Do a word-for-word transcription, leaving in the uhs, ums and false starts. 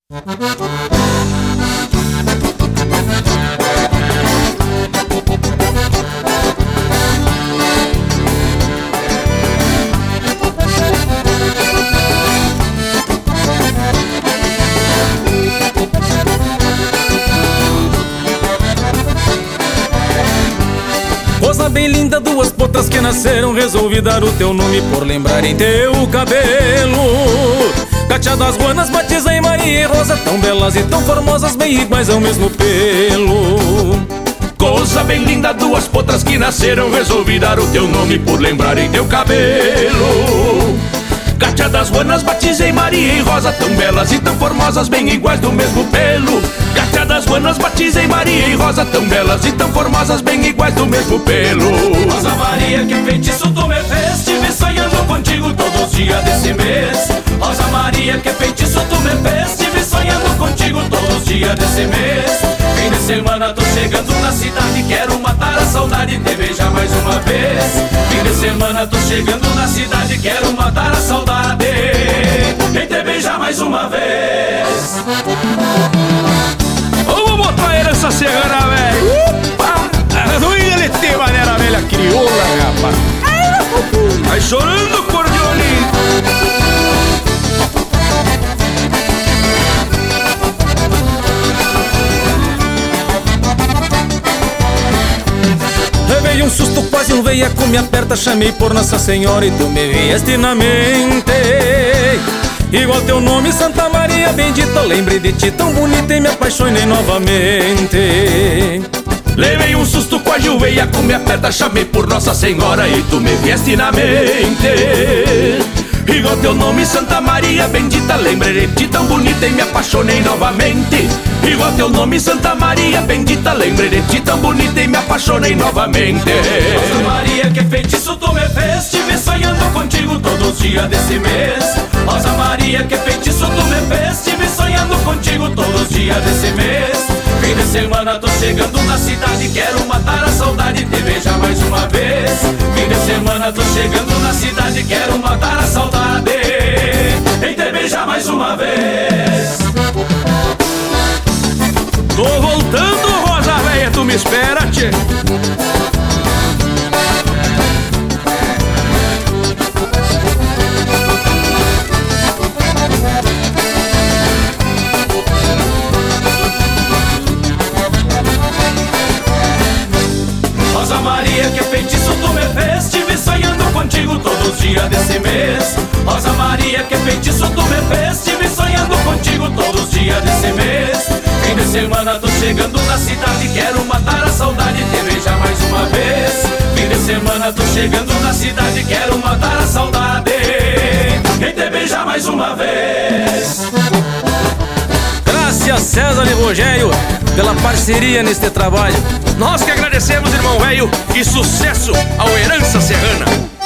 Rosa bem linda, duas potras que nasceram, resolvi dar o teu nome por lembrar em teu cabelo. Cateadas ruanas, batizei Maria e Rosa, tão belas e tão formosas, bem iguais ao mesmo pelo. Coisa bem linda, duas potras que nasceram, resolvi dar o teu nome por lembrar em teu cabelo. Cateadas ruanas, batizei Maria e Rosa, tão belas e tão formosas, bem iguais do mesmo pelo. Cateadas ruanas, batizei Maria e Rosa, tão belas e tão formosas, bem iguais do mesmo pelo. Rosa Maria, que feitiço tu me fez, tive sonhando contigo todos os dias desse mês. Rosa Maria, que feitiço tu me fez, tive sonhando contigo todos os dias desse mês. Fim de semana tô chegando na cidade, quero matar a saudade e te beijar mais uma vez. Fim de semana tô chegando na cidade, quero matar a saudade e te beijar mais uma vez. Vamos botar a herança serrana, velho. Opa! Não ia ele ter maneira velha crioula, rapaz. Vai chorando, Cordione. Levei um susto, quase um veiaco me aperta, chamei por Nossa Senhora e tu me vieste na mente. Igual teu nome, Santa Maria Bendita, lembrei de ti tão bonita e me apaixonei novamente. Levei um susto, quase o veiaco me aperta, chamei por Nossa Senhora e tu me vieste na mente. Igual teu nome, Santa Maria Bendita, lembrei de ti tão bonita e me apaixonei novamente. Igual teu nome, Santa Maria Bendita, lembrei de ti tão bonita e me apaixonei novamente. Rosa Maria, que feitiço tu me fez, tive sonhando contigo todos os dias desse mês. Rosa Maria, que feitiço tu me fez, tive sonhando contigo todos os dias desse mês. Fim de semana tô chegando na cidade, quero matar a saudade e te beijar mais uma vez. Fim de semana tô chegando na cidade, quero matar a saudade e te beijar mais uma vez. Tô voltando, Rosa velha, tu me espera, tchê. Rosa Maria, que feitiço tu me fez, tive sonhando contigo todos os dias desse mês. Rosa Maria, que feitiço tu me fez, tive sonhando contigo todos os dias desse mês. Fim de semana tô chegando na cidade, quero matar a saudade e te beijar mais uma vez. Fim de semana tô chegando na cidade, quero matar a saudade e te beijar mais uma vez. Graças César e Rogério pela parceria neste trabalho. Nós que agradecemos, irmão velho, e sucesso ao Herança Serrana.